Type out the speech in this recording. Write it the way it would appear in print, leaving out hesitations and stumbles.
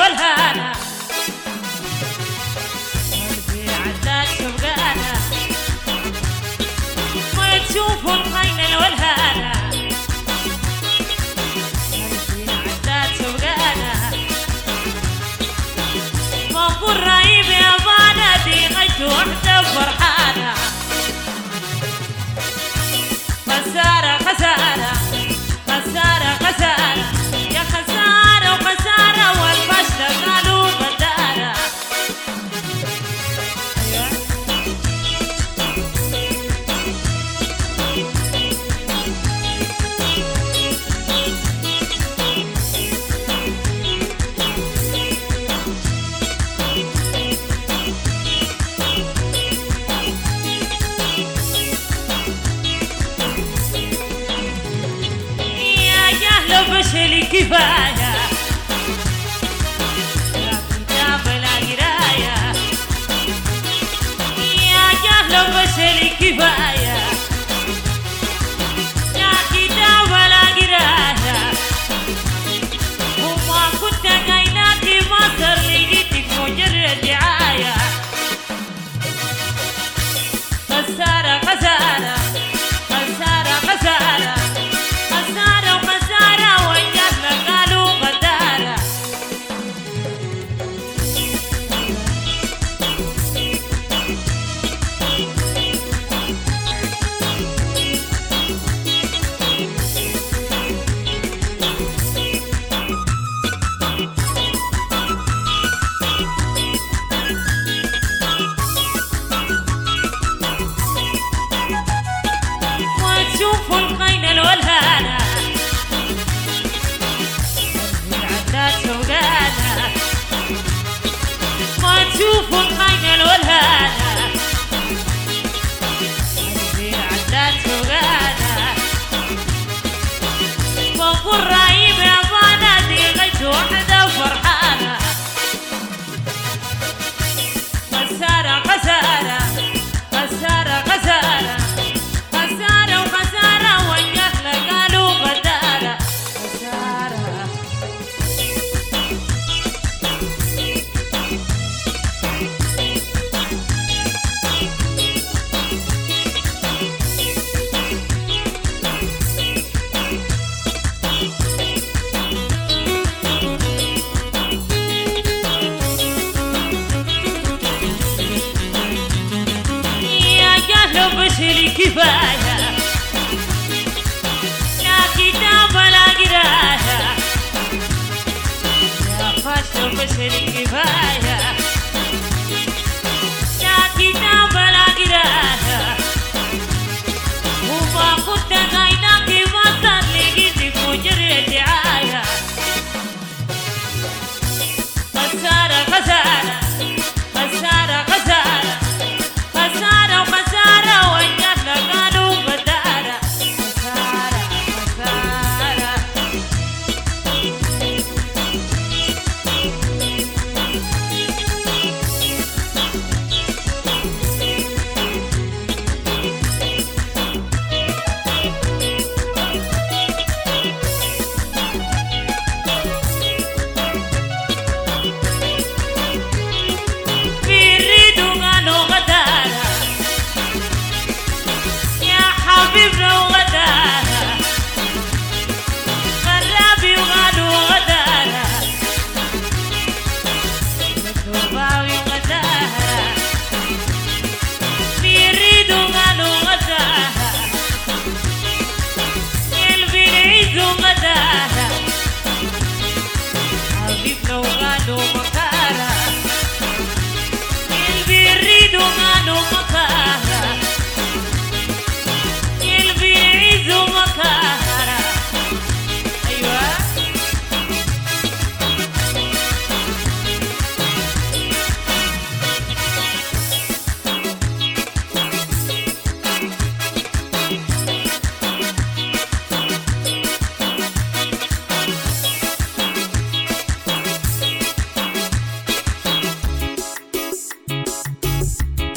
والهانا قلبي عداد شوقانا ما تشوفوا الخيل والهانا قلبي عداد شوقانا ما نقول رايب يا بلدي غيت وحده فرحانه خسارة خسارة خسارة خسارة يا خسارة وخسارة والفشل قالوا غدارة فشلي كفاية يا كتاب لا قراية يا جهل فشلي كفاية يا كتاب لا قراية وما كنت قايلة في مصر لقيتك مجرد دعاية خسارة خسارة خسارة خسارة شوفوا الخيل والهانا العداد شوقانا ما تشوفوا الخيل والهانا العداد شوقانا بقول رايب يا بلدي غيت وحده فرحانه خسارة خسارة خسارة خسارة خسارة وخسارة والجهل قالوا غدارة خسارة يا جهل فشلي كفاية يا كتاب لا قراية يا فشل فشلي كفاية